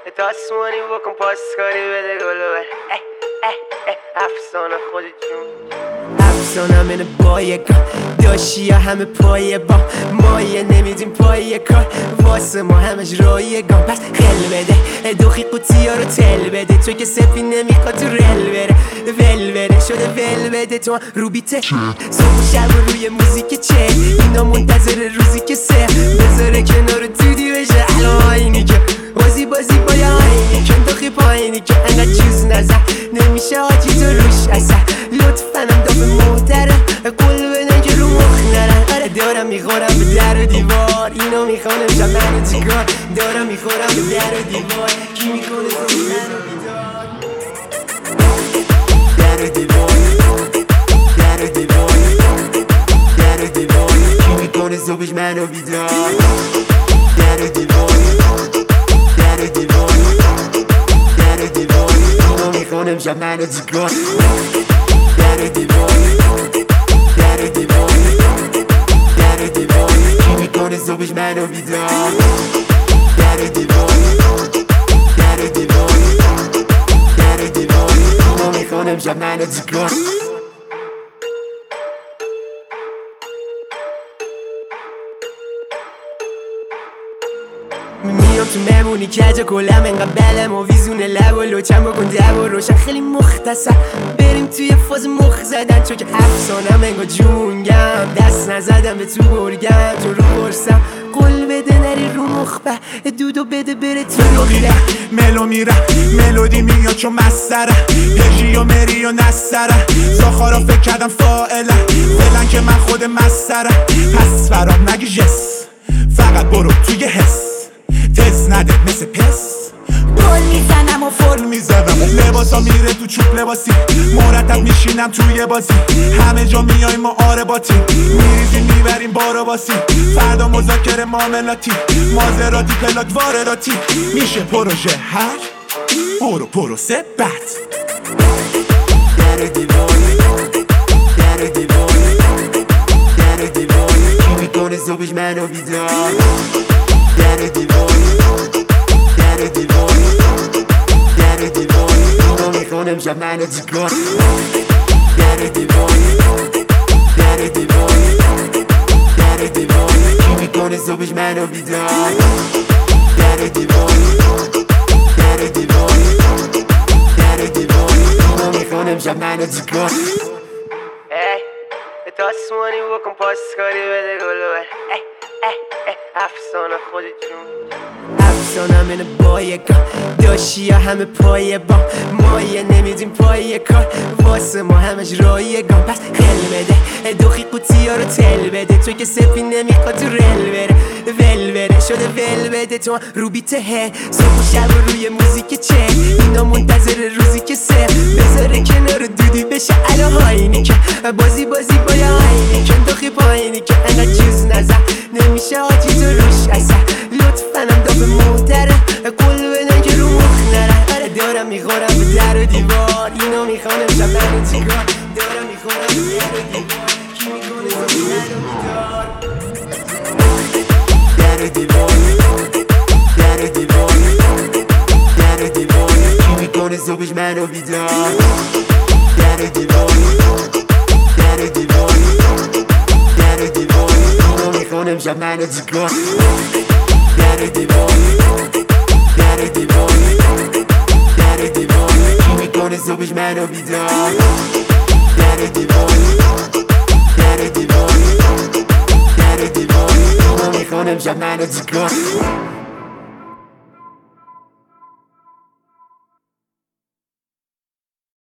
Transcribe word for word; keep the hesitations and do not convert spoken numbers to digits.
دستمانی بکن پاسکاری بده گلو بر افسانه خود جون افسانه من بایگان داشتی یا همه پایه با مایه نمیدیم پایه کار واسه ما همش رایگان پس خل بده دوخی قوطی ها رو تل بده تو که سپی نمیخواد تو رل بره ول بره شده ول بده تو رو بیته صبح و شب و روی موزیک چه اینا منتظر روزی که سه بذاره کنار دودی بشه الان اینی که بازی بازی با یا اینی که دوخی پایینی که انقدر چیز نزد نمیشه آجی تو روش اصلا لطفا هم دافه محتره قول بدن که رو مخ نرن آره دارم میخورم به در و دیوار اینو میخوانم شب منو چیکار دارم میخورم به در و دیوار کی میکنه زنی منو بیدار در و دیوار در و دیوار در و دیوار کی میکنه صبحش منو بیدار در و دیوار در و دیوار در و دیوار اینو میخوانم شب منو چیکار در و دیوار در و دیوار در و دیوار کی میکنه صبحش منو بیدار در و دیوار در و دیوار در و دیوار اینو میخوانم شب منو چیکار میام تو مهمونی کجا کلم انقدر بلم و ویزونه لب و لوچم بکن دب و روشن خیلی مختصر بریم توی فاز مخ زدن چون که افسانم انگار جونگم دست نزدم به تو برگم تو رو برسم قول بده نری رو مخبه دودو بده بره تو ملودی ملو میره ملودی میاد چون مستره پژی و مری و نستره زاخارا فکر کردم فائله فعلا که من خود مستره پس فرام نگی جس فقط برو توی حس تست نده مثل پس گل میزنم و فرم میزدم لباسا میره تو چوب لباسی مرتب میشینم توی بازی همه جا میایم ما آره باتی میریزیم میبریم بارو باسی فردا مذاکره معاملاتی مازراتی پلاک وارداتی میشه پروژه هر برو پروسه بد در دیوار در دیوار در دیوار کی میکنه صبحش منو بیدار در دیوار در دیوار در دیوار اینو میخوانم شب منو چیکار در دیوار در دیوار در دیوار کی میکنه صبحش منو بیدار در دیوار در دیوار در دیوار اینو میخوانم شب منو چیکار دستمانی بکن پاسکاری بده گلو بر افسانه خود جون افسانه من بایگان داشتی یا همه پایه با مایه نمیدیم پایه کار واسه ما همش رایگان پس خل بده دوخی قوطی ها رو تل بده تو که سپی نمیخواد تو رل بره ول بره شده ول بده تو رو بیته he صبح و شب و روی موزیک چه اینا منتظر روزی که سه بذاره کنار دودی بشه الان اینی که بازی بازی با یا اینی که دوخی پایینی که انقدر چیز نزد نمیشه آجی تو روش اصلا لطفا هم دافه محتره قول بدن که رو مخ نرن آره دارم میخورم به در و دیوار اینو میخوانم شب منو چیکار دارم میخورم به در و دیوار کی میکنه صبحش منو بیدار در دیوار در دیوار در دیوار کی میکنه صبحش منو بیدار در دیوار در دیوار در دیوار اینو میخوانم شب منو چیکار در دیوار در دیوار در دیوار کی میکنه صبحش منو بیدار در دیوار در دیوار در دیوار اینو میخوانم شب منو چیکار